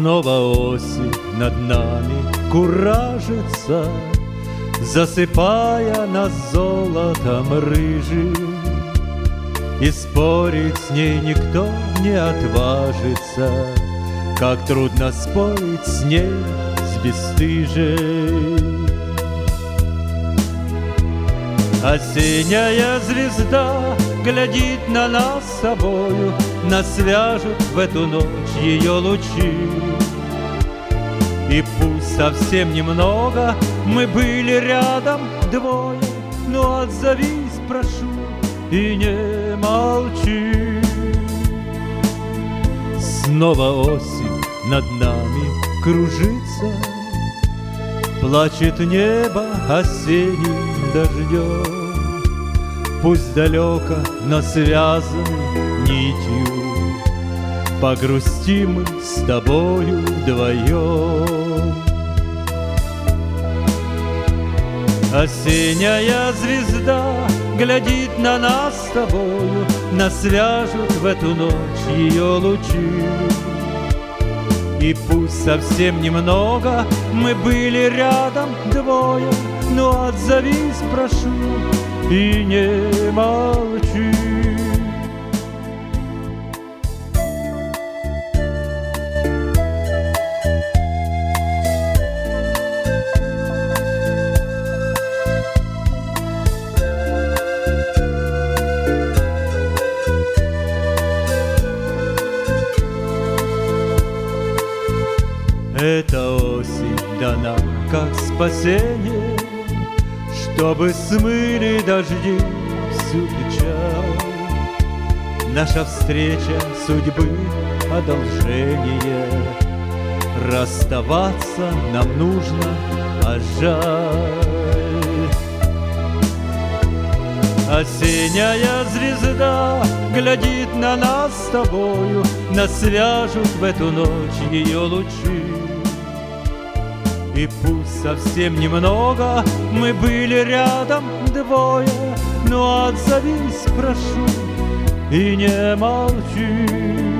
Снова осень над нами куражится, засыпая нас золотом рыжим. И спорить с ней никто не отважится, как трудно спорить с ней, с бесстыжей. Осенняя звезда глядит на нас с собою, нас свяжут в эту ночь ее лучи. И пусть совсем немного мы были рядом двое, но отзовись, прошу, и не молчи. Снова осень над нами кружится, плачет небо осенним дождем. Пусть далеко, но связаны нитью, погрустим мы с тобою вдвоем. Осенняя звезда глядит на нас с тобою, нас свяжут в эту ночь ее лучи. И пусть совсем немного мы были рядом двое, но отзовись, прошу, и не молчи. Эта осень дана как спасение, чтобы смыли дожди всю печаль. Наша встреча судьбы одолжение, расставаться нам нужно, а жаль. Осенняя звезда глядит на нас с тобою, нас свяжут в эту ночь ее лучи. И пусть совсем немного мы были рядом двое, но отзовись, прошу, и не молчи.